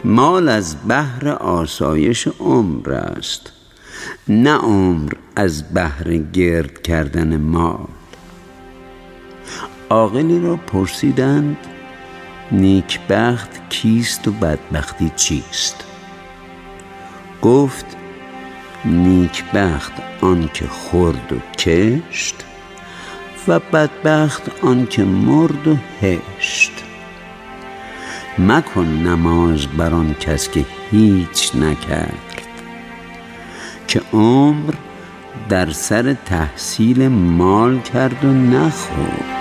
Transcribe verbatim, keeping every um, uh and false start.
مال از بهر آسایش عمر است، نه عمر از بهر گرد کردن مال. عاقلی را پرسیدند نیکبخت کیست و بدبختی چیست؟ گفت نیکبخت آن که خورد و کشت و بدبخت آن که مرد و هشت. مکن نماز بر آن کس که هیچ نکرد، که عمر در سر تحصیل مال کرد و نخورد.